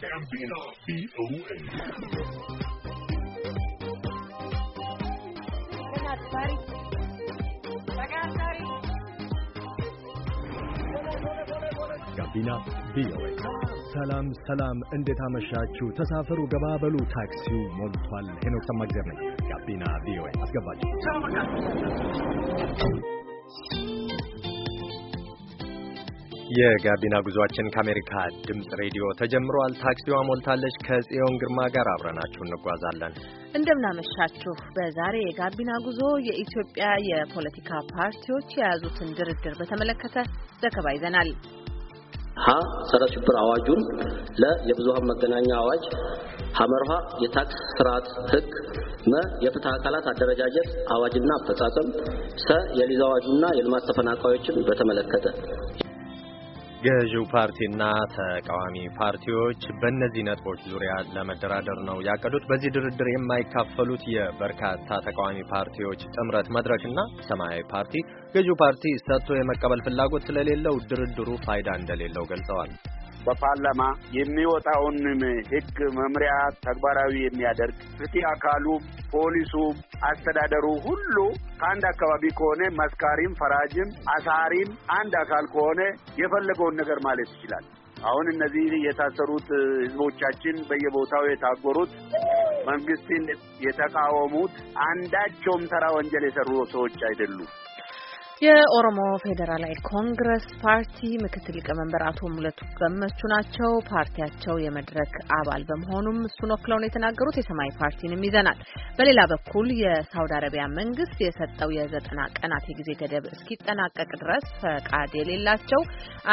ጋቢና ቪኦኤ ጋቢና ቪኦኤ። ሰላም እንዴት አመሻችሁ? ተሳፈሩ ገባበሉ፣ ታክሲው ሞልቷል። ሄኖክ ሰማግዘር ነኝ። ጋቢና ቪኦኤ አስገባችሁ። የጋቢና ጉዟችን ከአሜሪካ ድምጽ ሬዲዮ ተጀምሯል። ታክሲዋ ሞልታለች። ከጽዮን ግርማ ጋር አብረናችሁ እንጓዛለን። እንደምናመሻችሁ። በዛሬ የጋቢና ጉዞ የኢትዮጵያ የፖለቲካ ፓርቲዎች የያዙትን ድርድር በተመለከተ ዘገባ ይዘናል። ጸረ ሽብር አዋጁን የብዙሃን መገናኛ አዋጅ ሐመርሃ የታክስ ስርዓት ህግ የፍትህ አካላት አደረጃጀት አዋጅና አፈጻጸም የሊዝ አዋጁና የልማት ተፈናቃዮችን በተመለከተ ገዢው ፓርቲና ተቃዋሚ ፓርቲዎች በእነዚህ ነጥቦች ዙሪያ ለመደራደር ነው ያቀዱት። በዚህ ድርድር የማይካፈሉት የበርካታ ተቃዋሚ ፓርቲዎች ጥምረት መድረክና ሰማያዊ ፓርቲ ገዢው ፓርቲ ሰጥቶ የመቀበል ፍላጎት ስለሌለው ድርድሩ ፋይዳ እንደሌለው ገልጸዋል። በፓርላማ የሚወጣውን ህግ መምሪያ ተግባራዊ የሚያደርግ ፍትህ አካሉ፣ ፖሊሱ፣ አስተዳደሩ ሁሉ ከአንድ አካባቢ ከሆነ መስካሪም፣ ፈራጅም፣ አሳሪም አንድ አካል ከሆነ የፈለገውን ነገር ማለት ይችላል። አሁን እነዚህ የታሰሩት ህዝቦቻችን በየቦታው የታጎሩት መንግስትን የተቃወሙት አንዳቸውም ተራ ወንጀል የሰሩ ሰዎች አይደሉም። የኦሮሞ ፌዴራላዊ ኮንግረስ ፓርቲ ምክትል ሊቀመንበር አቶ ሙለቱ ገመቹ ናቸው። ፓርቲያቸው የመድረክ አባል በመሆኑም እሱን ወክለው ነው የተናገሩት። የሰማያዊ ፓርቲንም ይዘናል። በሌላ በኩል የሳውዲ አረቢያ መንግስት የሰጠው የ90 ቀናት የጊዜ ገደብ እስኪጠናቀቅ ድረስ ፈቃድ የሌላቸው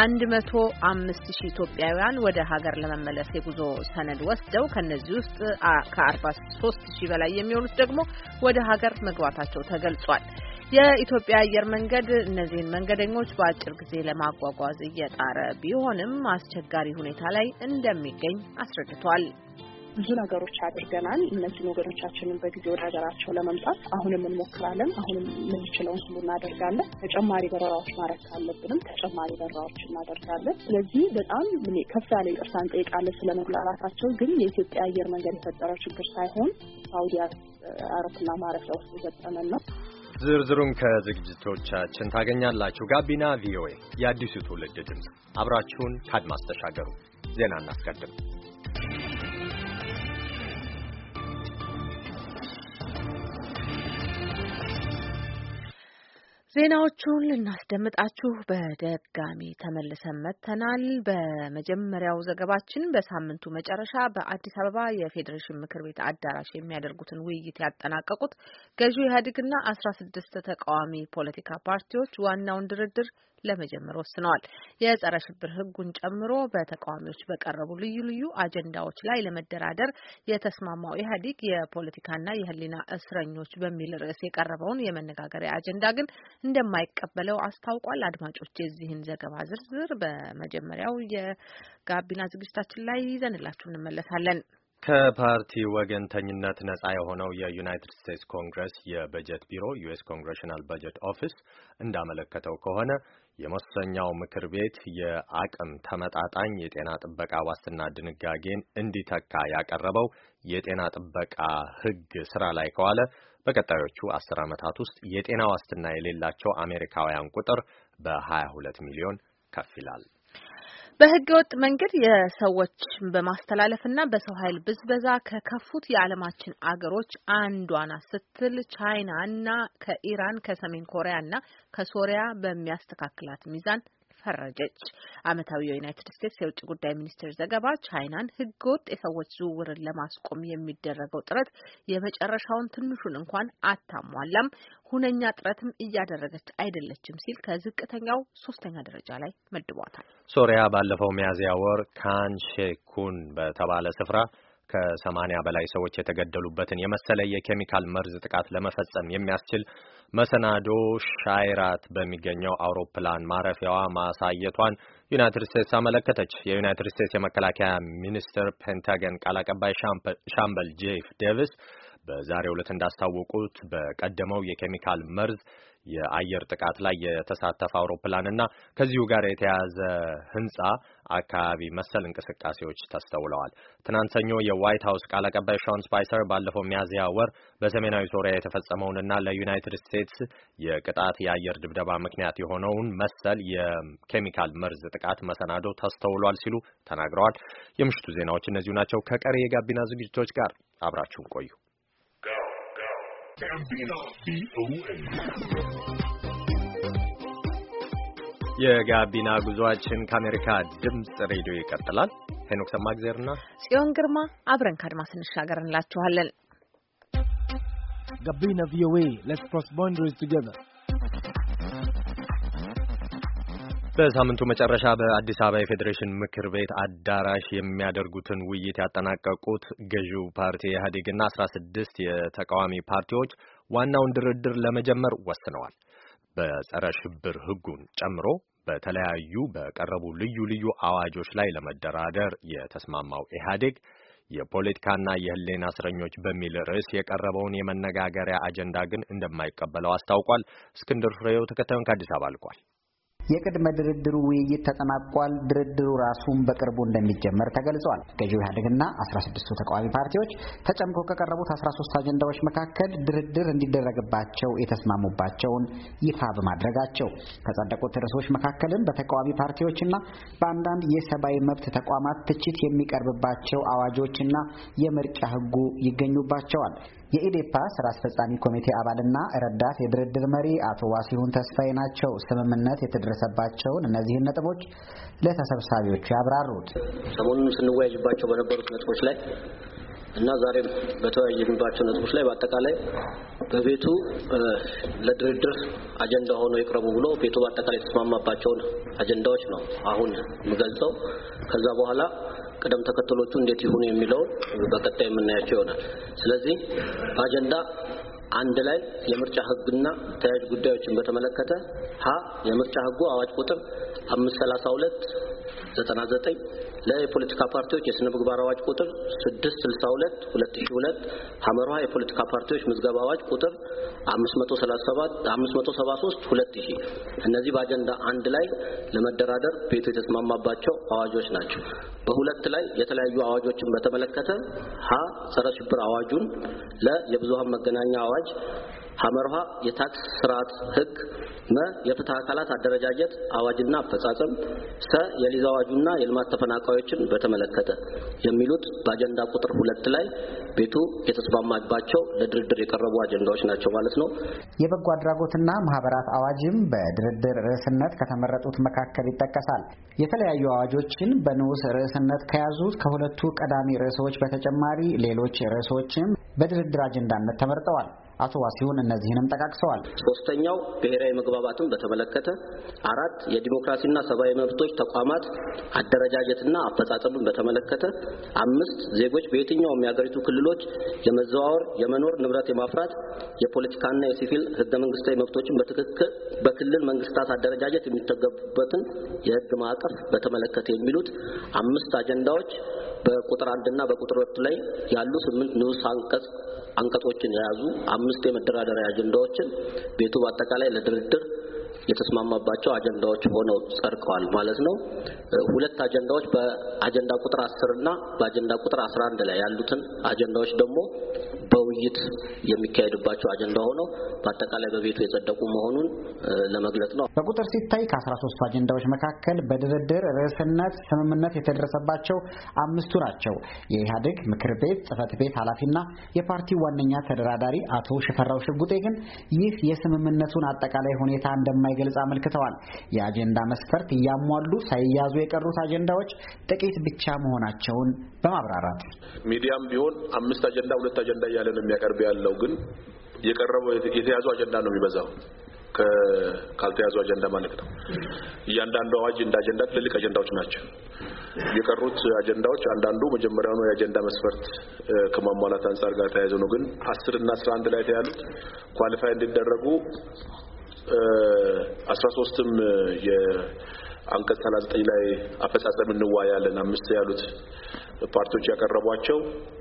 105,000 ኢትዮጵያውያን ወደ ሀገር ለመመለስ የጉዞ ሰነድ ወስደው ከነዚህ ውስጥ ከ43,000 በላይ የሚሆኑት ደግሞ ወደ ሀገር መግባታቸው ተገልጿል። የኢትዮጵያ አየር መንገድ እነዚህን መንገደኞች በአጭር ጊዜ ለማጓጓዝ እየጣረ ቢሆንም አስቸጋሪ ሁኔታ ላይ እንደሚገኝ አስረድቷል። ብዙ ነገሮች አድርገናል። እነዚህ ወገኖቻችንን በጊዜ ወደ ሀገራቸው ለመምጣት አሁንም እንሞክራለን። አሁንም የምንችለውን ሁሉ እናደርጋለን። ተጨማሪ በረራዎች ማድረግ ካለብንም ተጨማሪ በረራዎች እናደርጋለን። ስለዚህ በጣም ከፍ ያለ ይቅርታ እንጠይቃለን ስለመጉላላታቸው። ግን የኢትዮጵያ አየር መንገድ የፈጠረው ችግር ሳይሆን ሳውዲ አውሮፕላን ማረፊያ ውስጥ የገጠመን ነው። ዝርዝሩን ከዝግጅቶቻችን ታገኛላችሁ። ጋቢና ቪኦኤ የአዲሱ ትውልድ ድምፅ፣ አብራችሁን ከአድማስ ተሻገሩ። ዜና እናስቀድም። ዜናዎቹን ልናስደምጣችሁ በድጋሚ ተመልሰን መጥተናል። በመጀመሪያው ዘገባችን በሳምንቱ መጨረሻ በአዲስ አበባ የፌዴሬሽን ምክር ቤት አዳራሽ የሚያደርጉትን ውይይት ያጠናቀቁት ገዢው ኢህአዴግና 16 ተቃዋሚ ፖለቲካ ፓርቲዎች ዋናውን ድርድር ለመጀመር ወስነዋል። የጸረ ሽብር ህጉን ጨምሮ በተቃዋሚዎች በቀረቡ ልዩ ልዩ አጀንዳዎች ላይ ለመደራደር የተስማማው ኢህአዴግ የፖለቲካና የህሊና እስረኞች በሚል ርዕስ የቀረበውን የመነጋገሪያ አጀንዳ ግን እንደማይቀበለው አስታውቋል። አድማጮች፣ የዚህን ዘገባ ዝርዝር በመጀመሪያው የጋቢና ዝግጅታችን ላይ ይዘንላችሁ እንመለሳለን። ከፓርቲ ወገንተኝነት ነጻ የሆነው የዩናይትድ ስቴትስ ኮንግረስ የበጀት ቢሮ ዩኤስ ኮንግሬሽናል በጀት ኦፊስ እንዳመለከተው ከሆነ የመወሰኛው ምክር ቤት የአቅም ተመጣጣኝ የጤና ጥበቃ ዋስትና ድንጋጌን እንዲተካ ያቀረበው የጤና ጥበቃ ህግ ስራ ላይ ከዋለ በቀጣዮቹ 10 ዓመታት ውስጥ የጤና ዋስትና የሌላቸው አሜሪካውያን ቁጥር በ22 ሚሊዮን ከፍ ይላል። በህገወጥ መንገድ የሰዎች በማስተላለፍና በሰው ኃይል ብዝበዛ ከከፉት የዓለማችን አገሮች አንዷ ናት ስትል ቻይናና ከኢራን ከሰሜን ኮሪያና ከሶሪያ በሚያስተካክላት ሚዛን ፈረጀች። ዓመታዊ የዩናይትድ ስቴትስ የውጭ ጉዳይ ሚኒስቴር ዘገባ ቻይናን ህገወጥ የሰዎች ዝውውርን ለማስቆም የሚደረገው ጥረት የመጨረሻውን ትንሹን እንኳን አታሟላም፣ ሁነኛ ጥረትም እያደረገች አይደለችም ሲል ከዝቅተኛው 3ኛ ደረጃ ላይ መድቧታል። ሶሪያ ባለፈው ሚያዝያ ወር ካን ሼኩን በተባለ ስፍራ ከ80 በላይ ሰዎች የተገደሉበትን የመሰለ የኬሚካል መርዝ ጥቃት ለመፈጸም የሚያስችል መሰናዶ ሻይራት በሚገኘው አውሮፕላን ማረፊያዋ ማሳየቷን ዩናይትድ ስቴትስ አመለከተች። የዩናይትድ ስቴትስ የመከላከያ ሚኒስቴር ፔንታገን ቃል አቀባይ ሻምበል ጄፍ ዴቪስ በዛሬው ዕለት እንዳስታወቁት በቀደመው የኬሚካል መርዝ የአየር ጥቃት ላይ የተሳተፈ አውሮፕላንና ከዚሁ ጋር የተያያዘ ህንጻ አካባቢ መሰል እንቅስቃሴዎች ተስተውለዋል። ትናንት ሰኞ የዋይት ሀውስ ቃል አቀባይ ሾን ስፓይሰር ባለፈው ሚያዝያ ወር በሰሜናዊ ሶሪያ የተፈጸመውንና ለዩናይትድ ስቴትስ የቅጣት የአየር ድብደባ ምክንያት የሆነውን መሰል የኬሚካል መርዝ ጥቃት መሰናዶ ተስተውሏል ሲሉ ተናግረዋል። የምሽቱ ዜናዎች እነዚሁ ናቸው። ከቀሪ የጋቢና ዝግጅቶች ጋር አብራችሁን ቆዩ። የጋቢና ጉዟችን ከአሜሪካ ድምጽ ሬዲዮ ይቀጥላል። ሄኖክ ሰማግዘርና ጽዮን ግርማ አብረን ካድማስ እንሻገር እንላችኋለን። ጋቢና ቪኦኤ let's cross boundaries together። በሳምንቱ መጨረሻ በአዲስ አበባ የፌዴሬሽን ምክር ቤት አዳራሽ የሚያደርጉትን ውይይት ያጠናቀቁት ገዢው ፓርቲ ኢህአዴግና 16 የተቃዋሚ ፓርቲዎች ዋናውን ድርድር ለመጀመር ወስነዋል። በጸረ ሽብር ሕጉን ጨምሮ በተለያዩ በቀረቡ ልዩ ልዩ አዋጆች ላይ ለመደራደር የተስማማው ኢህአዴግ የፖለቲካና የህሊና እስረኞች በሚል ርዕስ የቀረበውን የመነጋገሪያ አጀንዳ ግን እንደማይቀበለው አስታውቋል። እስክንድር ፍሬው ተከታዩን ከአዲስ አበባ ልኳል። የቅድመ ድርድሩ ውይይት ተጠናቋል። ድርድሩ ራሱን በቅርቡ እንደሚጀመር ተገልጿል። ገዢው ኢህአዴግና 16ቱ ተቃዋሚ ፓርቲዎች ተጨምቆ ከቀረቡት 13 አጀንዳዎች መካከል ድርድር እንዲደረግባቸው የተስማሙባቸውን ይፋ በማድረጋቸው ከጸደቁት ርዕሶች መካከልም በተቃዋሚ ፓርቲዎችና በአንዳንድ የሰብአዊ መብት ተቋማት ትችት የሚቀርብባቸው አዋጆችና የምርጫ ህጉ ይገኙባቸዋል። የኢዴፓ ስራ አስፈጻሚ ኮሚቴ አባልና ረዳት የድርድር መሪ አቶ ዋሲሁን ተስፋዬ ናቸው ስምምነት የተደረሰባቸውን እነዚህን ነጥቦች ለተሰብሳቢዎቹ ያብራሩት። ሰሞኑን ስንወያይባቸው በነበሩት ነጥቦች ላይ እና ዛሬም በተወያየንባቸው ነጥቦች ላይ በአጠቃላይ በቤቱ ለድርድር አጀንዳ ሆኖ ይቅረቡ ብሎ ቤቱ በአጠቃላይ የተስማማባቸውን አጀንዳዎች ነው አሁን የምገልጸው። ከዛ በኋላ ቀደም ተከተሎቹ እንዴት ይሁኑ የሚለው በቀጣይ የምናያቸው ይሆናል። ስለዚህ በአጀንዳ አንድ ላይ የምርጫ ህግና ተያያዥ ጉዳዮችን በተመለከተ የምርጫ ህጉ አዋጅ ቁጥር 532/99 ለፖለቲካ ፓርቲዎች የስነ ምግባር አዋጅ ቁጥር 662/2002 ሐመርሃ የፖለቲካ ፓርቲዎች ምዝገባ አዋጅ ቁጥር 573/2000 እነዚህ በአጀንዳ አንድ ላይ ለመደራደር ቤቱ የተስማማባቸው አዋጆች ናቸው። በሁለት ላይ የተለያዩ አዋጆችን በተመለከተ ጸረ ሽብር አዋጁን የብዙሃን መገናኛ አዋጅ ሐመርሃ የታክስ ስርዓት ህግ የፍትህ አካላት አደረጃጀት አዋጅና አፈጻጸም የሊዝ አዋጁና የልማት ተፈናቃዮችን በተመለከተ የሚሉት በአጀንዳ ቁጥር 2 ላይ ቤቱ የተስማማባቸው ለድርድር የቀረቡ አጀንዳዎች ናቸው ማለት ነው። የበጎ አድራጎትና ማህበራት አዋጅም በድርድር ርዕስነት ከተመረጡት መካከል ይጠቀሳል። የተለያዩ አዋጆችን በንዑስ ርዕስነት ከያዙት ከሁለቱ ቀዳሚ ርዕሶች በተጨማሪ ሌሎች ርዕሶችም በድርድር አጀንዳነት ተመርጠዋል። አቶ ዋሲሁን እነዚህንም ጠቃቅሰዋል። ሶስተኛው ብሔራዊ መግባባትን በተመለከተ፣ 4 የዲሞክራሲና ሰብአዊ መብቶች ተቋማት አደረጃጀትና አፈጻጸምን በተመለከተ፣ 5 ዜጎች በየትኛውም የሀገሪቱ ክልሎች የመዘዋወር የመኖር ንብረት የማፍራት የፖለቲካና የሲቪል ህገ መንግስታዊ መብቶችን በትክክል በክልል መንግስታት አደረጃጀት የሚተገቡበትን የህግ ማዕቀፍ በተመለከተ የሚሉት 5 አጀንዳዎች በቁጥር 1 እና በቁጥር 2 ላይ ያሉ 8 ንዑስ አንቀጾችን የያዙ 5 የመደራደሪያ አጀንዳዎችን ቤቱ በአጠቃላይ ለድርድር የተስማማባቸው አጀንዳዎች ሆነው ጸድቀዋል ማለት ነው። 2 አጀንዳዎች በአጀንዳ ቁጥር 10 እና በአጀንዳ ቁጥር 11 ላይ ያሉትን አጀንዳዎች ደግሞ በውይይት የሚካሄድባቸው አጀንዳ ሆነው በአጠቃላይ በቤቱ የጸደቁ መሆኑን ለመግለጽ ነው። በቁጥር ሲታይ ከ13 አጀንዳዎች መካከል በድርድር ርዕስነት ስምምነት የተደረሰባቸው 5ቱ ናቸው። የኢህአዴግ ምክር ቤት ጽህፈት ቤት ኃላፊና የፓርቲው ዋነኛ ተደራዳሪ አቶ ሽፈራው ሽጉጤ ግን ይህ የስምምነቱን አጠቃላይ ሁኔታ እንደማይገልጽ አመልክተዋል። የአጀንዳ መስፈርት እያሟሉ ሳይያዙ የቀሩት አጀንዳዎች ጥቂት ብቻ መሆናቸውን በማብራራት ሚዲያም ቢሆን 5 አጀንዳ 2 አጀንዳ እያለ ነው የሚያቀርብ ያለው፣ ግን የቀረበው የተያዙ አጀንዳ ነው የሚበዛው ካልተያዙ አጀንዳ ማለት ነው። እያንዳንዱ አዋጅ እንደ አጀንዳ ትልልቅ አጀንዳዎች ናቸው። የቀሩት አጀንዳዎች አንዳንዱ መጀመሪያው የአጀንዳ መስፈርት ከማሟላት አንፃር ጋር ተያይዞ ነው። ግን 10 እና 11 ላይ ያሉት ኳሊፋይ እንዲደረጉ 13ም የአንቀጽ 39 ላይ አፈጻጸም እንዋያለን 5 ያሉት ፓርቲዎች ያቀረቧቸው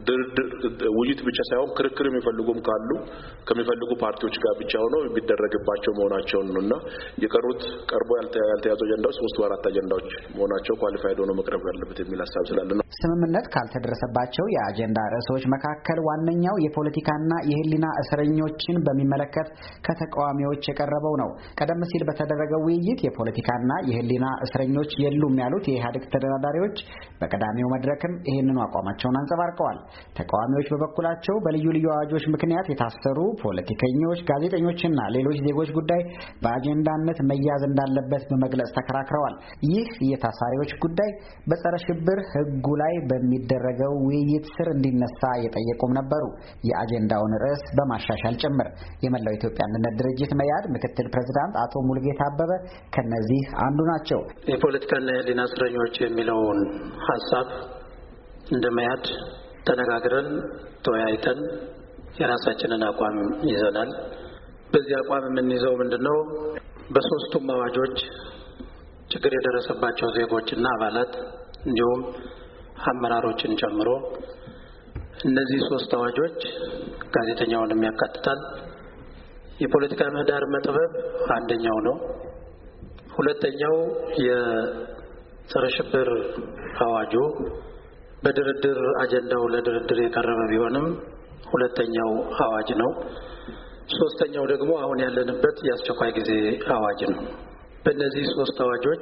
ውይይት ብቻ ሳይሆን ክርክር የሚፈልጉም ካሉ ከሚፈልጉ ፓርቲዎች ጋር ብቻ ሆነው የሚደረግባቸው መሆናቸውን ነውና የቀሩት ቀርቦ ያልተያዙ አጀንዳዎች 3-4 አጀንዳዎች መሆናቸው ኳሊፋይድ ሆኖ መቅረብ ያለበት የሚል ሐሳብ ስላለ ነው። ስምምነት ካልተደረሰባቸው የአጀንዳ ርዕሶች መካከል ዋነኛው የፖለቲካና የህሊና እስረኞችን በሚመለከት ከተቃዋሚዎች የቀረበው ነው። ቀደም ሲል በተደረገው ውይይት የፖለቲካና የህሊና እስረኞች የሉም ያሉት የኢህአዴግ ተደራዳሪዎች በቀዳሚው መድረክም ይህንኑ አቋማቸውን አንጸባርቀዋል። ተቃዋሚዎች በበኩላቸው በልዩ ልዩ አዋጆች ምክንያት የታሰሩ ፖለቲከኞች፣ ጋዜጠኞችና ሌሎች ዜጎች ጉዳይ በአጀንዳነት መያዝ እንዳለበት በመግለጽ ተከራክረዋል። ይህ የታሳሪዎች ጉዳይ በጸረ ሽብር ህጉ ላይ በሚደረገው ውይይት ስር እንዲነሳ የጠየቁም ነበሩ፣ የአጀንዳውን ርዕስ በማሻሻል ጭምር። የመላው ኢትዮጵያ አንድነት ድርጅት መያድ ምክትል ፕሬዝዳንት አቶ ሙልጌታ አበበ ከነዚህ አንዱ ናቸው። የፖለቲካና የህሊና እስረኞች የሚለውን ሐሳብ እንደመያድ ተነጋግረን ተወያይተን የራሳችንን አቋም ይዘናል። በዚህ አቋም የምንይዘው ምንድነው? በሶስቱም አዋጆች ችግር የደረሰባቸው ዜጎችና አባላት እንዲሁም አመራሮችን ጨምሮ እነዚህ ሶስት አዋጆች ጋዜጠኛውንም ያካትታል። የፖለቲካ ምህዳር መጥበብ አንደኛው ነው። ሁለተኛው የጸረ ሽብር አዋጁ በድርድር አጀንዳው ለድርድር የቀረበ ቢሆንም ሁለተኛው አዋጅ ነው። ሶስተኛው ደግሞ አሁን ያለንበት የአስቸኳይ ጊዜ አዋጅ ነው። በእነዚህ ሶስት አዋጆች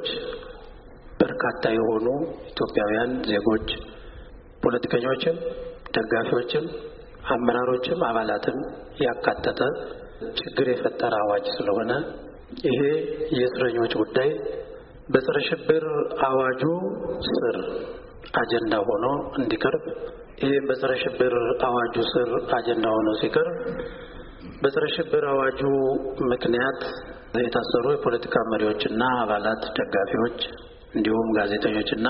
በርካታ የሆኑ ኢትዮጵያውያን ዜጎች ፖለቲከኞችም፣ ደጋፊዎችም፣ አመራሮችም አባላትም ያካተተ ችግር የፈጠረ አዋጅ ስለሆነ ይሄ የእስረኞች ጉዳይ በጸረ ሽብር አዋጁ ስር አጀንዳ ሆኖ እንዲቀርብ፣ ይሄም በጸረ ሽብር አዋጁ ስር አጀንዳ ሆኖ ሲቀርብ በጸረ ሽብር አዋጁ ምክንያት የታሰሩ የፖለቲካ መሪዎችና አባላት፣ ደጋፊዎች እንዲሁም ጋዜጠኞችና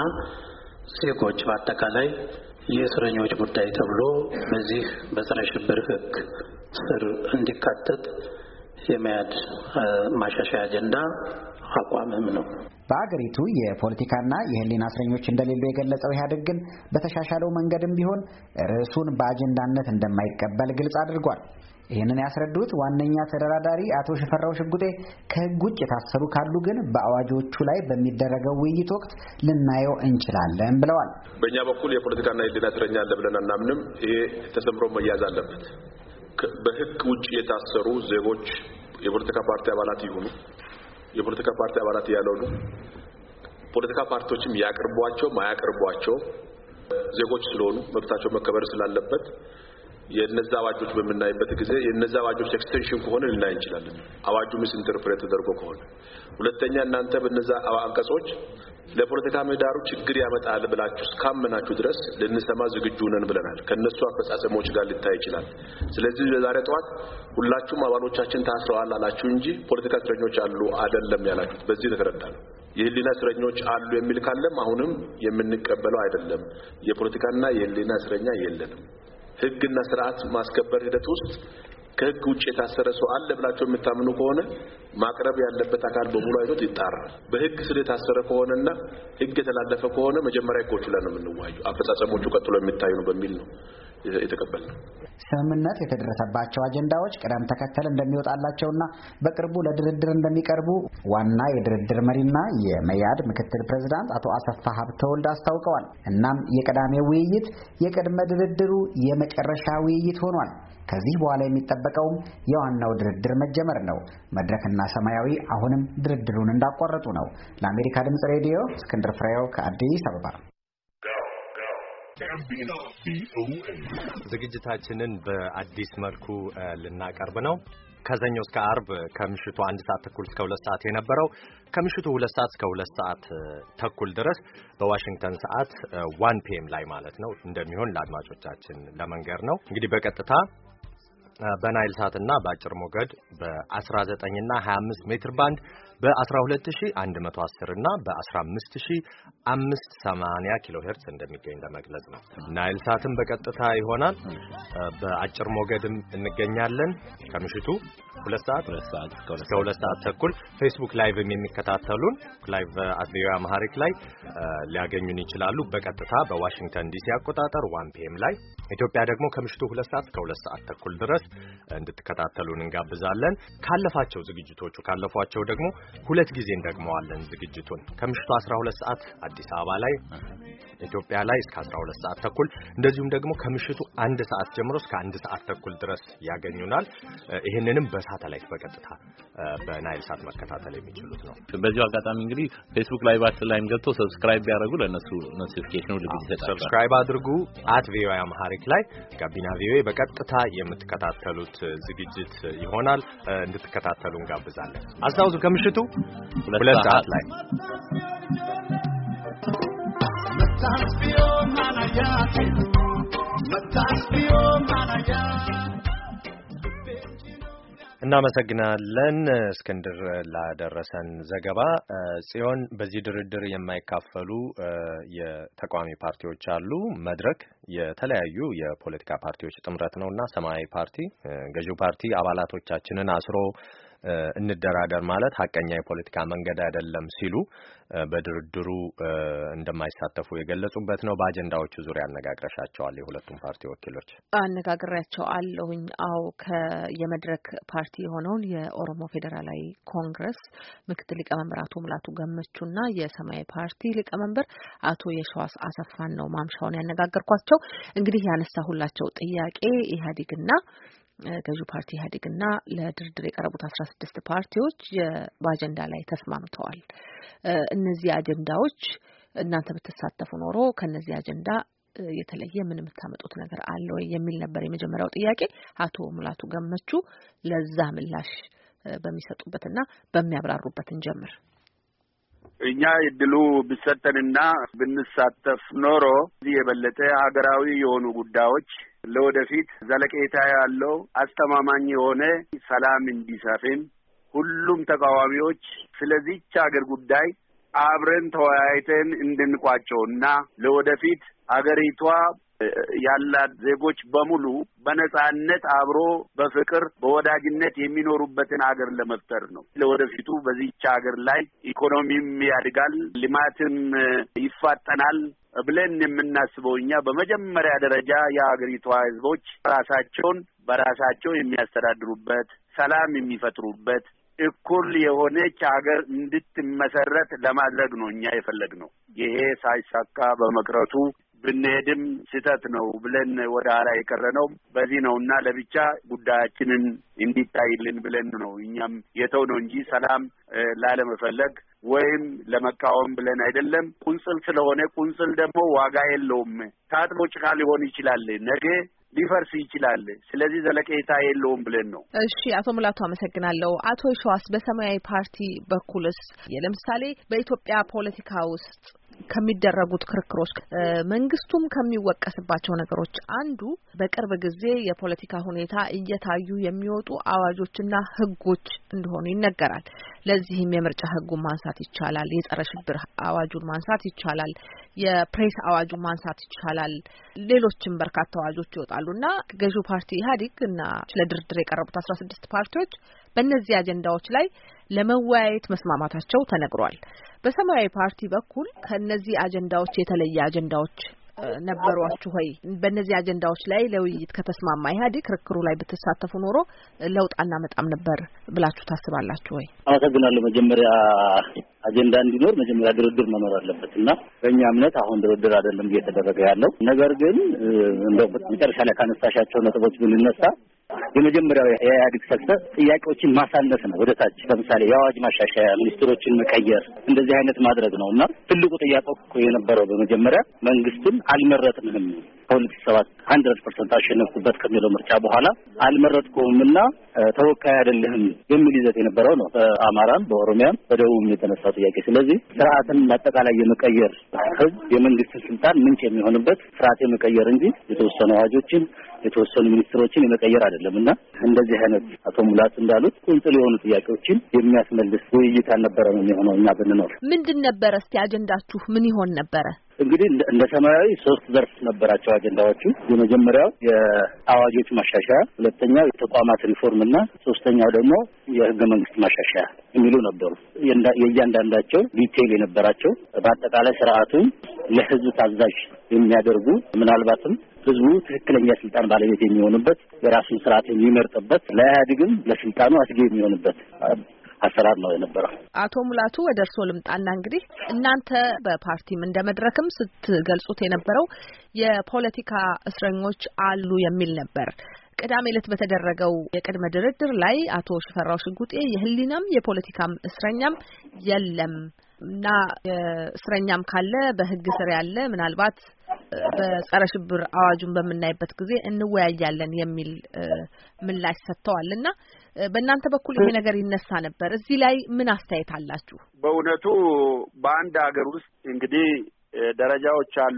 ዜጎች በአጠቃላይ የእስረኞች ጉዳይ ተብሎ በዚህ በጸረ ሽብር ህግ ስር እንዲካተት የመያድ ማሻሻያ አጀንዳ አቋምም ነው። በአገሪቱ የፖለቲካና የህሊና እስረኞች እንደሌሉ የገለጸው ኢህአዴግ ግን በተሻሻለው መንገድም ቢሆን ርዕሱን በአጀንዳነት እንደማይቀበል ግልጽ አድርጓል። ይህንን ያስረዱት ዋነኛ ተደራዳሪ አቶ ሽፈራው ሽጉጤ ከህግ ውጭ የታሰሩ ካሉ ግን በአዋጆቹ ላይ በሚደረገው ውይይት ወቅት ልናየው እንችላለን ብለዋል። በእኛ በኩል የፖለቲካና የህሊና እስረኛ አለ ብለን አናምንም። ይሄ ተሰምሮ መያዝ አለበት። በህግ ውጭ የታሰሩ ዜጎች የፖለቲካ ፓርቲ አባላት ይሁኑ የፖለቲካ ፓርቲ አባላት ያልሆኑ ፖለቲካ ፓርቲዎችም ያቀርቧቸው ማያቀርቧቸው ዜጎች ስለሆኑ መብታቸው መከበር ስላለበት የነዛ አዋጆች በመናይበት ጊዜ የነዛ አዋጆች ኤክስቴንሽን ከሆነ ልናይ እንችላለን። አዋጁ ሚስ ኢንተርፕሬት ተደርጎ ከሆነ ሁለተኛ እናንተ በነዛ አንቀጾች ለፖለቲካ ምህዳሩ ችግር ያመጣል ብላችሁ እስካመናችሁ ድረስ ልንሰማ ዝግጁ ነን ብለናል። ከነሱ አፈጻጸሞች ጋር ሊታይ ይችላል። ስለዚህ ለዛሬ ጠዋት ሁላችሁም አባሎቻችን ታስረዋል አላችሁ እንጂ ፖለቲካ እስረኞች አሉ አይደለም ያላችሁት በዚህ ተረዳን። የህሊና እስረኞች አሉ የሚል ካለም አሁንም የምንቀበለው አይደለም። የፖለቲካና የህሊና እስረኛ የለንም። ህግና ስርዓት ማስከበር ሂደት ውስጥ ከህግ ውጭ የታሰረ ሰው አለ ብላችሁ የምታምኑ ከሆነ ማቅረብ ያለበት አካል በሙሉ አይቶት ይጣራል። በህግ ስር የታሰረ ከሆነና ህግ የተላለፈ ከሆነ መጀመሪያ ህጎቹ ላይ ነው የምንዋየው። አፈጻጸሞቹ ቀጥሎ የሚታዩ ነው በሚል ነው የተቀበልነው። ስምምነት የተደረሰባቸው አጀንዳዎች ቅደም ተከተል እንደሚወጣላቸውና በቅርቡ ለድርድር እንደሚቀርቡ ዋና የድርድር መሪና የመያድ ምክትል ፕሬዝዳንት አቶ አሰፋ ሀብተወልድ አስታውቀዋል። እናም የቀዳሚው ውይይት የቅድመ ድርድሩ የመጨረሻ ውይይት ሆኗል። ከዚህ በኋላ የሚጠበቀውም የዋናው ድርድር መጀመር ነው። መድረክና ሰማያዊ አሁንም ድርድሩን እንዳቋረጡ ነው። ለአሜሪካ ድምጽ ሬዲዮ እስክንድር ፍሬው ከአዲስ አበባ። ዝግጅታችንን በአዲስ መልኩ ልናቀርብ ነው። ከሰኞ እስከ አርብ ከምሽቱ 1 ሰዓት ተኩል እስከ 2 ሰዓት የነበረው ከምሽቱ 2 ሰዓት እስከ 2 ሰዓት ተኩል ድረስ በዋሽንግተን ሰዓት 1 PM ላይ ማለት ነው እንደሚሆን ለአድማጮቻችን ለመንገር ነው። እንግዲህ በቀጥታ በናይል ሳትና በአጭር ሞገድ በ19 እና 25 ሜትር ባንድ በ12110 እና በ15580 ኪሎ ሄርትዝ እንደሚገኝ ለመግለጽ ነው። ናይል ሳትም በቀጥታ ይሆናል። በአጭር ሞገድም እንገኛለን ከምሽቱ 2 ሰዓት እስከ 2 ሰዓት ተኩል። ፌስቡክ ላይቭም የሚከታተሉን ላይቭ አትቪው አማሪክ ላይ ሊያገኙን ይችላሉ። በቀጥታ በዋሽንግተን ዲሲ አቆጣጠር 1 PM ላይ፣ ኢትዮጵያ ደግሞ ከምሽቱ 2 ሰዓት እስከ 2 ሰዓት ተኩል ድረስ እንድትከታተሉን እንጋብዛለን። ካለፏቸው ደግሞ 2 ጊዜ እንደግመዋለን ዝግጅቱን። ከምሽቱ 12 ሰዓት አዲስ አበባ ላይ ኢትዮጵያ ላይ እስከ 12 ሰዓት ተኩል፣ እንደዚሁም ደግሞ ከምሽቱ 1 ሰዓት ጀምሮ እስከ 1 ሰዓት ተኩል ድረስ ያገኙናል። ይሄንንም በሳተላይት በቀጥታ በናይል ሳት መከታተል የሚችሉት ነው። በዚሁ አጋጣሚ እንግዲህ ፌስቡክ ላይቫችን ላይም ገብተው ሰብስክራይብ ቢያደርጉ ለነሱ ኖቲፊኬሽኑ ልግድ ይሰጣል። ሰብስክራይብ አድርጉ። @ቪኦኤ አማሪክ ላይ ጋቢና ቪኦኤ በቀጥታ የምትከታተሉት ዝግጅት ይሆናል። እንድትከታተሉ እንጋብዛለን። አስታውሱ ከምሽቱ 2 ሰዓት ላይ እናመሰግናለን እስክንድር ላደረሰን ዘገባ። ጽዮን፣ በዚህ ድርድር የማይካፈሉ የተቃዋሚ ፓርቲዎች አሉ። መድረክ የተለያዩ የፖለቲካ ፓርቲዎች ጥምረት ነውና ሰማያዊ ፓርቲ ገዢው ፓርቲ አባላቶቻችንን አስሮ እንደራደር ማለት ሐቀኛ የፖለቲካ መንገድ አይደለም ሲሉ በድርድሩ እንደማይሳተፉ የገለጹበት ነው። በአጀንዳዎቹ ዙሪያ አነጋግረሻቸዋል? የሁለቱም ፓርቲ ወኪሎች አነጋግሬያቸው አለሁኝ። አው የመድረክ ፓርቲ የሆነውን የኦሮሞ ፌዴራላዊ ኮንግረስ ምክትል ሊቀመንበር አቶ ሙላቱ ገመቹና የሰማያዊ ፓርቲ ሊቀመንበር አቶ የሸዋስ አሰፋን ነው ማምሻውን ያነጋገርኳቸው። እንግዲህ ያነሳሁላቸው ጥያቄ ኢህአዴግና ገዢው ፓርቲ ኢህአዴግና ለድርድር የቀረቡት 16 ፓርቲዎች በአጀንዳ ላይ ተስማምተዋል። እነዚህ አጀንዳዎች እናንተ ብትሳተፉ ኖሮ ከነዚህ አጀንዳ የተለየ ምን የምታመጡት ነገር አለ ወይ የሚል ነበር የመጀመሪያው ጥያቄ። አቶ ሙላቱ ገመቹ ለዛ ምላሽ በሚሰጡበትና በሚያብራሩበት እንጀምር። እኛ እድሉ ብሰጠንና ብንሳተፍ ኖሮ የበለጠ ሀገራዊ የሆኑ ጉዳዮች ለወደፊት ዘለቄታ ያለው አስተማማኝ የሆነ ሰላም እንዲሰፍን ሁሉም ተቃዋሚዎች ስለዚህች ሀገር ጉዳይ አብረን ተወያይተን እንድንቋጨውና ለወደፊት ሀገሪቷ ያላት ዜጎች በሙሉ በነጻነት አብሮ በፍቅር በወዳጅነት የሚኖሩበትን ሀገር ለመፍጠር ነው። ለወደፊቱ በዚህች ሀገር ላይ ኢኮኖሚም ያድጋል፣ ልማትም ይፋጠናል ብለን የምናስበው እኛ በመጀመሪያ ደረጃ የሀገሪቷ ህዝቦች ራሳቸውን በራሳቸው የሚያስተዳድሩበት፣ ሰላም የሚፈጥሩበት፣ እኩል የሆነች ሀገር እንድትመሰረት ለማድረግ ነው እኛ የፈለግነው። ይሄ ሳይሳካ በመቅረቱ ብንሄድም ስህተት ነው ብለን ወደ ኋላ የቀረነው በዚህ ነውና ለብቻ ጉዳያችንን እንዲታይልን ብለን ነው እኛም የተውነው እንጂ ሰላም ላለመፈለግ ወይም ለመቃወም ብለን አይደለም። ቁንጽል ስለሆነ ቁንጽል ደግሞ ዋጋ የለውም። ታጥቦ ጭቃ ሊሆን ይችላል፣ ነገ ሊፈርስ ይችላል። ስለዚህ ዘለቄታ የለውም ብለን ነው። እሺ፣ አቶ ሙላቱ አመሰግናለሁ። አቶ ሸዋስ በሰማያዊ ፓርቲ በኩልስ ለምሳሌ በኢትዮጵያ ፖለቲካ ውስጥ ከሚደረጉት ክርክሮች መንግስቱም ከሚወቀስባቸው ነገሮች አንዱ በቅርብ ጊዜ የፖለቲካ ሁኔታ እየታዩ የሚወጡ አዋጆችና ህጎች እንደሆኑ ይነገራል። ለዚህም የምርጫ ህጉን ማንሳት ይቻላል፣ የጸረ ሽብር አዋጁን ማንሳት ይቻላል፣ የፕሬስ አዋጁን ማንሳት ይቻላል። ሌሎችም በርካታ አዋጆች ይወጣሉና ገዢው ፓርቲ ኢህአዴግ እና ለድርድር የቀረቡት 16 ፓርቲዎች በእነዚህ አጀንዳዎች ላይ ለመወያየት መስማማታቸው ተነግሯል። በሰማያዊ ፓርቲ በኩል ከነዚህ አጀንዳዎች የተለየ አጀንዳዎች ነበሯችሁ ሆይ? በእነዚህ አጀንዳዎች ላይ ለውይይት ከተስማማ ኢህአዴግ ክርክሩ ላይ ብትሳተፉ ኖሮ ለውጥ አናመጣም ነበር ብላችሁ ታስባላችሁ ወይ? አመሰግናለሁ። መጀመሪያ አጀንዳ እንዲኖር መጀመሪያ ድርድር መኖር አለበት እና በእኛ እምነት አሁን ድርድር አይደለም እየተደረገ ያለው። ነገር ግን እንደው መጨረሻ ላይ ካነሳሻቸው ነጥቦች ብንነሳ የመጀመሪያው የኢህአዴግ ሰክሰስ ጥያቄዎችን ማሳነስ ነው ወደ ታች። ለምሳሌ የአዋጅ ማሻሻያ፣ ሚኒስትሮችን መቀየር፣ እንደዚህ አይነት ማድረግ ነውና ትልቁ ጥያቄ የነበረው በመጀመሪያ መንግስትን አልመረጥንም በ2007 100% አሸነፍኩበት ከሚለው ምርጫ በኋላ አልመረጥኩምና ተወካይ አይደለህም የሚል ይዘት የነበረው ነው። በአማራም በኦሮሚያም በደቡብም የተነሳው ጥያቄ። ስለዚህ ስርዓትን አጠቃላይ የመቀየር ህዝብ የመንግስት ስልጣን ምንጭ የሚሆንበት ስርዓት የመቀየር እንጂ የተወሰኑ አዋጆችን የተወሰኑ ሚኒስትሮችን የመቀየር አይደለምና እንደዚህ አይነት አቶ ሙላት እንዳሉት ቁንጽል የሆኑ ጥያቄዎችን የሚያስመልስ ውይይት አልነበረም የሚሆነው። እና ብንኖር ምንድን ነበር እስቲ አጀንዳችሁ ምን ይሆን ነበር? እንግዲህ እንደ ሰማያዊ 3 ዘርፍ ነበራቸው አጀንዳዎቹ። የመጀመሪያው የአዋጆች ማሻሻያ፣ ሁለተኛው የተቋማት ሪፎርም እና ሶስተኛው ደግሞ የህገ መንግስት ማሻሻያ የሚሉ ነበሩ። የእያንዳንዳቸው ዲቴይል የነበራቸው በአጠቃላይ ስርዓቱን ለህዝብ ታዛዥ የሚያደርጉ ምናልባትም ህዝቡ ትክክለኛ ስልጣን ባለቤት የሚሆንበት የራሱን ስርዓት የሚመርጥበት ለኢህአዴግም ለስልጣኑ አስጊ የሚሆንበት አሰራር ነው የነበረው። አቶ ሙላቱ ወደ እርስዎ ልምጣና እንግዲህ እናንተ በፓርቲም እንደ መድረክም ስትገልጹት የነበረው የፖለቲካ እስረኞች አሉ የሚል ነበር። ቅዳሜ ዕለት በተደረገው የቅድመ ድርድር ላይ አቶ ሽፈራው ሽጉጤ የህሊናም የፖለቲካም እስረኛም የለም እና እስረኛም ካለ በህግ ስር ያለ ምናልባት በጸረ ሽብር አዋጁን በምናይበት ጊዜ እንወያያለን የሚል ምላሽ ሰጥተዋልና በእናንተ በኩል ይሄ ነገር ይነሳ ነበር። እዚህ ላይ ምን አስተያየት አላችሁ? በእውነቱ በአንድ ሀገር ውስጥ እንግዲህ ደረጃዎች አሉ።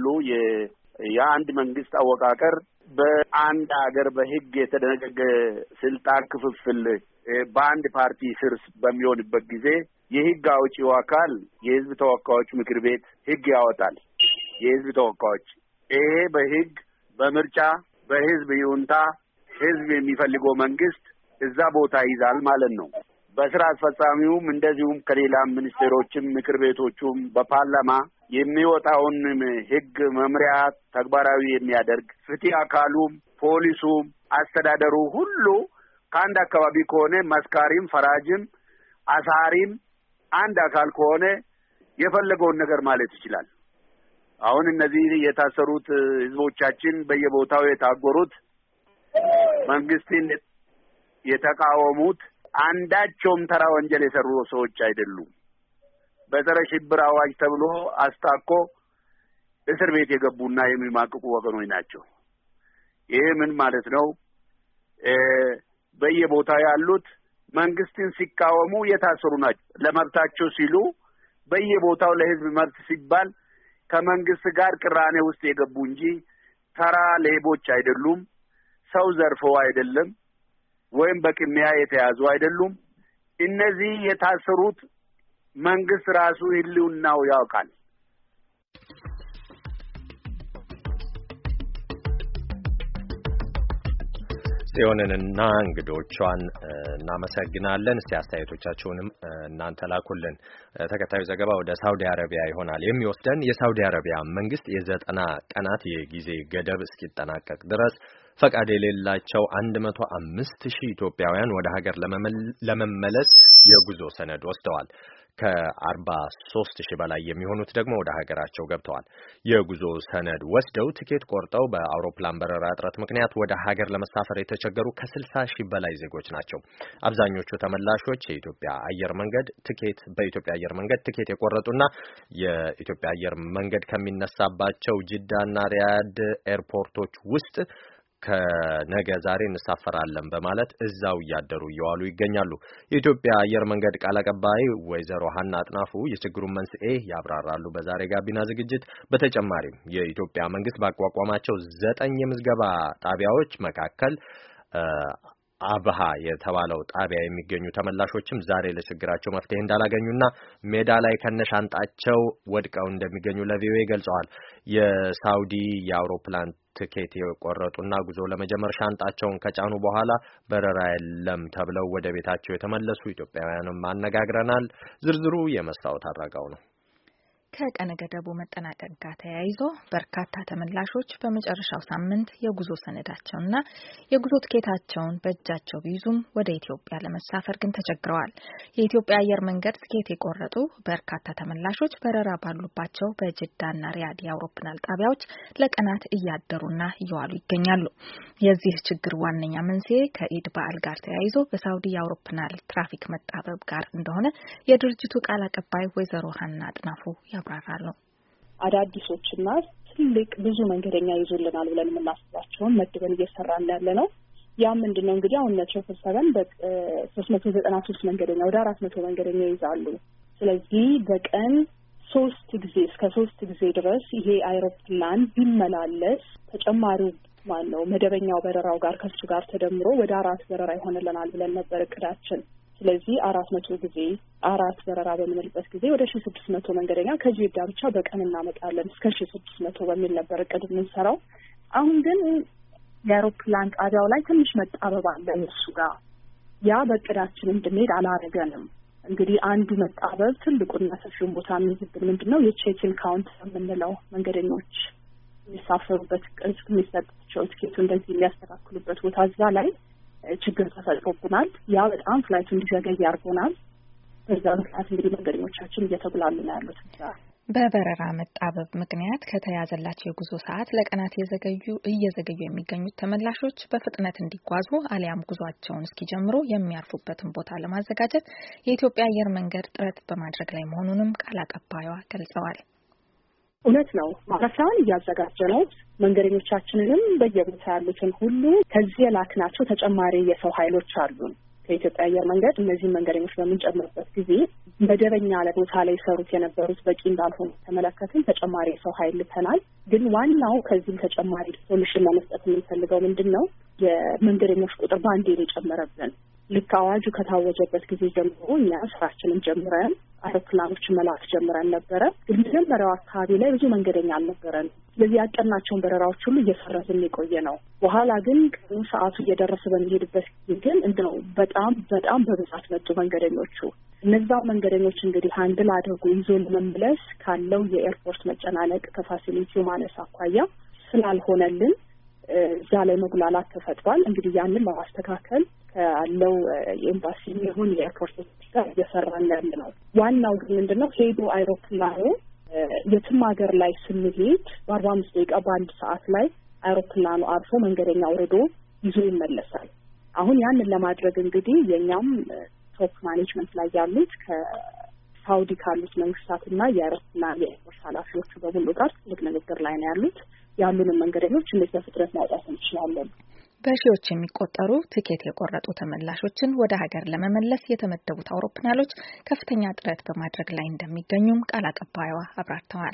የአንድ መንግስት አወቃቀር በአንድ ሀገር በህግ የተደነገገ ስልጣን ክፍፍል በአንድ ፓርቲ ስር በሚሆንበት ጊዜ የህግ አውጪው አካል የህዝብ ተወካዮች ምክር ቤት ህግ ያወጣል። የህዝብ ተወካዮች ይሄ በህግ በምርጫ በህዝብ ይሁንታ ህዝብ የሚፈልገው መንግስት እዛ ቦታ ይዛል ማለት ነው። በስራ አስፈጻሚውም እንደዚሁም ከሌላም ሚኒስቴሮችም ምክር ቤቶቹም በፓርላማ የሚወጣውን ህግ መምሪያ ተግባራዊ የሚያደርግ ፍትህ አካሉም ፖሊሱም አስተዳደሩ ሁሉ ከአንድ አካባቢ ከሆነ መስካሪም ፈራጅም አሳሪም አንድ አካል ከሆነ የፈለገውን ነገር ማለት ይችላል። አሁን እነዚህ የታሰሩት ህዝቦቻችን በየቦታው የታጎሩት መንግስትን የተቃወሙት አንዳቸውም ተራ ወንጀል የሰሩ ሰዎች አይደሉም። በጸረ ሽብር አዋጅ ተብሎ አስታኮ እስር ቤት የገቡና የሚማቅቁ ወገኖች ናቸው። ይሄ ምን ማለት ነው? በየቦታው ያሉት መንግስትን ሲቃወሙ የታሰሩ ናቸው። ለመብታቸው ሲሉ በየቦታው ለህዝብ መብት ሲባል ከመንግስት ጋር ቅራኔ ውስጥ የገቡ እንጂ ተራ ሌቦች አይደሉም። ሰው ዘርፈው አይደለም፣ ወይም በቅሚያ የተያዙ አይደሉም። እነዚህ የታሰሩት መንግስት ራሱ ህልውናው ያውቃል። ጽዮንንና እንግዶቿን እናመሰግናለን። እስቲ አስተያየቶቻችሁንም እናንተ ላኩልን። ተከታዩ ዘገባ ወደ ሳውዲ አረቢያ ይሆናል የሚወስደን። የሳውዲ አረቢያ መንግስት የ90 ቀናት የጊዜ ገደብ እስኪጠናቀቅ ድረስ ፈቃድ የሌላቸው 105,000 ኢትዮጵያውያን ወደ ሀገር ለመመለስ የጉዞ ሰነድ ወስደዋል። ከ43,000 በላይ የሚሆኑት ደግሞ ወደ ሀገራቸው ገብተዋል። የጉዞ ሰነድ ወስደው ትኬት ቆርጠው በአውሮፕላን በረራ እጥረት ምክንያት ወደ ሀገር ለመሳፈር የተቸገሩ ከ60,000 በላይ ዜጎች ናቸው። አብዛኞቹ ተመላሾች በኢትዮጵያ አየር መንገድ ትኬት የቆረጡና የኢትዮጵያ አየር መንገድ ከሚነሳባቸው ጅዳና ሪያድ ኤርፖርቶች ውስጥ ከነገ ዛሬ እንሳፈራለን በማለት እዛው እያደሩ እየዋሉ ይገኛሉ። የኢትዮጵያ አየር መንገድ ቃል አቀባይ ወይዘሮ ሀና አጥናፉ የችግሩን መንስኤ ያብራራሉ በዛሬ ጋቢና ዝግጅት። በተጨማሪም የኢትዮጵያ መንግስት ባቋቋማቸው 9 የምዝገባ ጣቢያዎች መካከል አብሃ የተባለው ጣቢያ የሚገኙ ተመላሾችም ዛሬ ለችግራቸው መፍትሄ እንዳላገኙና ሜዳ ላይ ከነሻንጣቸው ወድቀው እንደሚገኙ ለቪኦኤ ገልጸዋል። የሳውዲ የአውሮፕላን ትኬት የቆረጡና ጉዞ ለመጀመር ሻንጣቸውን ከጫኑ በኋላ በረራ የለም ተብለው ወደ ቤታቸው የተመለሱ ኢትዮጵያውያንም አነጋግረናል። ዝርዝሩ የመስታወት አድራጋው ነው። ከቀነ ገደቡ መጠናቀቅ ጋር ተያይዞ በርካታ ተመላሾች በመጨረሻው ሳምንት የጉዞ ሰነዳቸውና የጉዞ ትኬታቸውን በእጃቸው ቢይዙም ወደ ኢትዮጵያ ለመሳፈር ግን ተቸግረዋል። የኢትዮጵያ አየር መንገድ ትኬት የቆረጡ በርካታ ተመላሾች በረራ ባሉባቸው በጅዳና ሪያድ የአውሮፕላን ጣቢያዎች ለቀናት እያደሩና እየዋሉ ይገኛሉ። የዚህ ችግር ዋነኛ መንስኤ ከኢድ በዓል ጋር ተያይዞ በሳውዲ የአውሮፕላን ትራፊክ መጣበብ ጋር እንደሆነ የድርጅቱ ቃል አቀባይ ወይዘሮ ሀና አጥናፉ ያብራራሉ። አዳዲሶችና ትልቅ ብዙ መንገደኛ ይዞልናል ብለን የምናስባቸውን መድበን እየሰራን ያለ ነው። ያ ምንድነው እንግዲህ አሁን ሜትሮፖል 7 በ393 መንገደኛ ወደ 400 መንገደኛ ይዛሉ። ስለዚህ በቀን 3 ጊዜ እስከ 3 ጊዜ ድረስ ይሄ አይሮፕላን ቢመላለስ ተጨማሪው ማነው መደበኛው በረራው ጋር ከሱ ጋር ተደምሮ ወደ 4 በረራ ይሆንልናል ብለን ነበር እቅዳችን። ስለዚህ 400 ጊዜ 4 በረራ በምንልበት ጊዜ ወደ 1600 መንገደኛ ከጂዳ ብቻ በቀን እናመጣለን እስከ 1600 በሚል ነበር እቅድ የምንሰራው። አሁን ግን የአውሮፕላን ጣቢያው ላይ ትንሽ መጣበብ አለ እሱ ጋር። ያ በእቅዳችን እንድንሄድ አላረገንም። እንግዲህ አንዱ መጣበብ ትልቁና ሰፊውን ቦታ የሚይዝብን ምንድነው የቼኪን ካውንት የምንለው መንገደኞች የሚሳፈሩበት ቅርጽ የሚሰጣቸው ትኬቱ እንደዚህ የሚያስተካክሉበት ቦታ እዛ ላይ ችግር ተፈጥሮብናል። ያ በጣም ፍላይቱ እንዲዘገይ ያርጎናል። በዛ ምክንያት እንግዲህ መንገደኞቻችን እየተጉላሉ ነው ያሉት። በበረራ መጣበብ ምክንያት ከተያዘላቸው የጉዞ ሰዓት ለቀናት እየዘገዩ የሚገኙት ተመላሾች በፍጥነት እንዲጓዙ አሊያም ጉዟቸውን እስኪጀምሩ የሚያርፉበትን ቦታ ለማዘጋጀት የኢትዮጵያ አየር መንገድ ጥረት በማድረግ ላይ መሆኑንም ቃል አቀባይዋ ገልጸዋል። እውነት ነው። ማረፊያውን እያዘጋጀ ነው። መንገደኞቻችንንም በየቦታ ያሉትን ሁሉ ከዚህ የላክናቸው ተጨማሪ የሰው ኃይሎች አሉ። ከኢትዮጵያ አየር መንገድ እነዚህ መንገደኞች በምንጨምርበት ጊዜ መደበኛ ለቦታ ላይ ሰሩት የነበሩት በቂ እንዳልሆነ ተመለከትን። ተጨማሪ የሰው ኃይል ልከናል። ግን ዋናው ከዚህም ተጨማሪ ሶሉሽን ለመስጠት የምንፈልገው ምንድነው የመንገደኞች ቁጥር ባንዴ የጨመረብን። ልክ አዋጁ ከታወጀበት ጊዜ ጀምሮ እኛ ስራችንን ጀምረን አውሮፕላኖችን መላክ ጀምረን ነበረ። ግን መጀመሪያው አካባቢ ላይ ብዙ መንገደኛ አልነበረን። ስለዚህ ያቀናቸውን በረራዎች ሁሉ እየሰረዝን የቆየ ነው። በኋላ ግን ቀኑ ሰዓቱ እየደረሰ በሚሄድበት ጊዜ ግን እንደው በጣም በብዛት መጡ መንገደኞቹ። እነዛ መንገደኞች እንግዲህ ሃንድል አድርጎ ይዞ ለመመለስ ካለው የኤርፖርት መጨናነቅ ከፋሲሊቲው ማነስ አኳያ ስላልሆነልን እዛ ላይ መጉላላት ተፈጥሯል። እንግዲህ ያንን ለማስተካከል ካለው የኤምባሲ ይሁን የኤርፖርት ጋር እየሰራን ያለ ነው። ዋናው ግን ምንድነው ሄዶ አይሮፕላኑ የትም ሀገር ላይ ስንሄድ በ45 ደቂቃ በአንድ ሰዓት ላይ አይሮፕላኑ አርፎ መንገደኛ ወርዶ ይዞ ይመለሳል። አሁን ያንን ለማድረግ እንግዲህ የኛም ቶፕ ማኔጅመንት ላይ ያሉት ከሳውዲ ካሉት መንግስታትና የአውሮፕላን የኤርፖርት ኃላፊዎቹ በሙሉ ጋር ትልቅ ንግግር ላይ ነው ያሉት። ያሉንን መንገደኞች እንዴት በፍጥነት ማውጣት እንችላለን። በሺዎች የሚቆጠሩ ትኬት የቆረጡ ተመላሾችን ወደ ሀገር ለመመለስ የተመደቡት አውሮፕላኖች ከፍተኛ ጥረት በማድረግ ላይ እንደሚገኙም ቃል አቀባይዋ አብራርተዋል።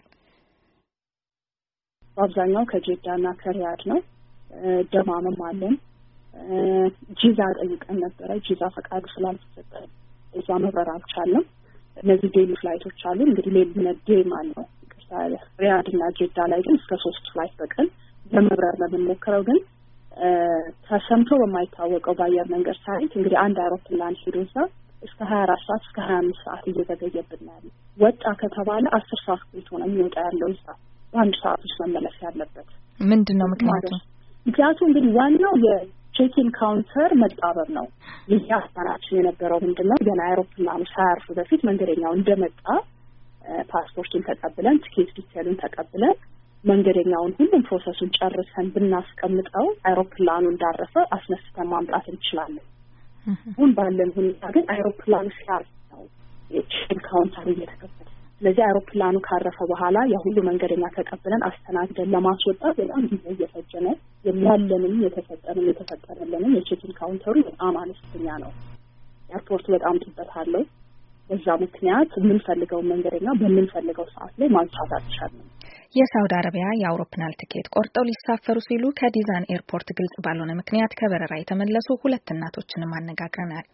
በአብዛኛው ከጄዳና ከሪያድ ነው። ደማምም አለን። ጂዛ ጠይቀን ነበረ። ጂዛ ፈቃዱ ስላልተሰጠ እዛ መብረር አልቻለም። እነዚህ ዴይሊ ፍላይቶች አሉ። እንግዲህ ሌሊት ዴይ ማለት ነው። ሪያድና ጄዳ ላይ ግን እስከ 3 ፍላይት በቀን ለመብረር ነው የምንሞክረው። ግን ተሰምቶ በማይታወቀው በአየር መንገድ ሳይት እንግዲህ አንድ አውሮፕላን ሄዶ እዛ እስከ 24 ሰዓት እስከ 25 ሰዓት እየዘገየብን ያለ ወጣ ከተባለ 10 ሰዓት ቆይቶ ነው የሚወጣ ያለው እዛ በአንድ ሰዓት ውስጥ መመለስ ያለበት። ምንድነው ምክንያቱ? እንግዲህ ዋናው የቼኪን ካውንተር መጣበብ ነው። ይህ አስተናችን የነበረው ምንድነው ገና አውሮፕላኑ ሳያርፍ በፊት መንገደኛው እንደመጣ ፓስፖርቱን ተቀብለን ቲኬት ዲቴይሉን ተቀብለን መንገደኛውን ሁሉም ፕሮሰሱን ጨርሰን ብናስቀምጠው አይሮፕላኑ እንዳረፈ አስነስተን ማምጣት እንችላለን። አሁን ባለን ሁኔታ ግን አይሮፕላኑ ሲያርፍ ነው የቼኪን ካውንተሩ እየተከፈተ። ስለዚህ አይሮፕላኑ ካረፈ በኋላ የሁሉ መንገደኛ ተቀብለን አስተናግደን ለማስወጣት በጣም ጊዜ እየፈጀ ነው። ያለንም የተፈጠረልንም የቼኪን ካውንተሩ በጣም አነስተኛ ነው። ኤርፖርቱ በጣም ጥበት አለው። በዛ ምክንያት የምንፈልገው መንገደኛ በምንፈልገው ሰዓት ላይ ማንሳት አልቻልንም። የሳውዲ አረቢያ የአውሮፕላን ቲኬት ቆርጠው ሊሳፈሩ ሲሉ ከዲዛን ኤርፖርት ግልጽ ባልሆነ ምክንያት ከበረራ የተመለሱ 2 እናቶችንም አነጋግረናል።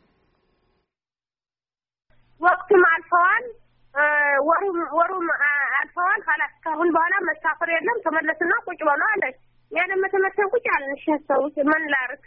ወቅቱም አልፈዋል፣ ወሩም አልፈዋል። خلاص ካሁን በኋላ መሳፈር የለም ተመለስና ቁጭ በሉ አለኝ። ያንም ተመለስኩኝ አልንሽ ሰውት ምን ላርክ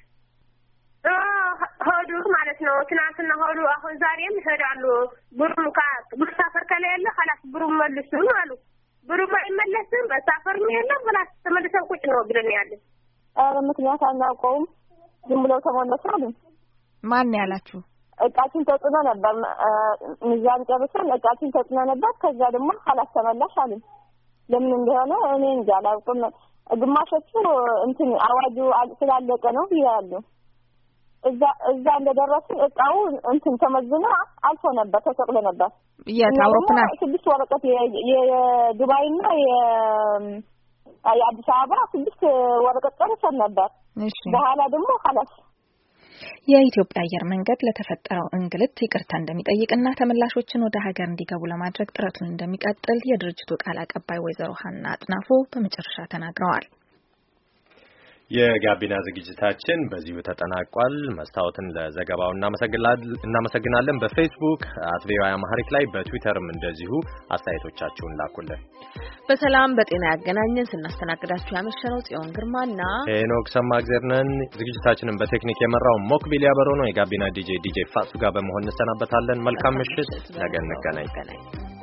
ሆዱ ማለት ነው። ትናንትና ሆዱ አሁን ዛሬም ይሄዳሉ። ብሩም መሳፈር ከሌለ خلاص ብሩም መልሱ አሉ። ብሩም አይመለስም መሳፈርም የለም خلاص ተመልሰው ቁጭ ነው ብለን ያለ። ምክንያት አናውቀውም ዝም ብለው ተመለሱ አሉ። ማን ያላችሁ? እቃችን ተጽዕኖ ነበር። ሚዛን ጨርሰን እቃችን ተጽዕኖ ነበር። ከዛ ደግሞ خلاص ተመላሽ አሉ። ለምን እንደሆነ እኔ እንጃ አላውቅም። ግማሾቹ አዋጁ ስላለቀ ነው ይላሉ። እዛ እንደደረስን እቃው እንትን ተመዝኖ አልፎ ነበር ተሰቅሎ ነበር። የአውሮፕላን 6 ወረቀት የዱባይና የአዲስ አበባ 6 ወረቀት ጨርሰን ነበር። በኋላ ደግሞ خلاص የኢትዮጵያ አየር መንገድ ለተፈጠረው እንግልት ይቅርታ እንደሚጠይቅና ተመላሾችን ወደ ሀገር እንዲገቡ ለማድረግ ጥረቱን እንደሚቀጥል የድርጅቱ ቃል አቀባይ ወይዘሮ ሀና አጥናፉ በመጨረሻ ተናግረዋል። የጋቢና ዝግጅታችን በዚሁ ተጠናቋል። መስታወትን ለዘገባው እናመሰግናለን። በፌስቡክ @ቪኦኤአማሪክ ላይ በትዊተርም እንደዚሁ አስተያየቶቻችሁን ላኩልን። በሰላም በጤና ያገናኘን። ስናስተናግዳችሁ ያመሸነው ጽዮን ግርማና ሄኖክ ሰማግዘር ነን። ዝግጅታችንን በቴክኒክ የመራው ሞክቢል ያበረው ነው። የጋቢና ዲጄ ፋሱ ጋር በመሆን እንሰናበታለን። መልካም ምሽት። ነገ እንገናኝ።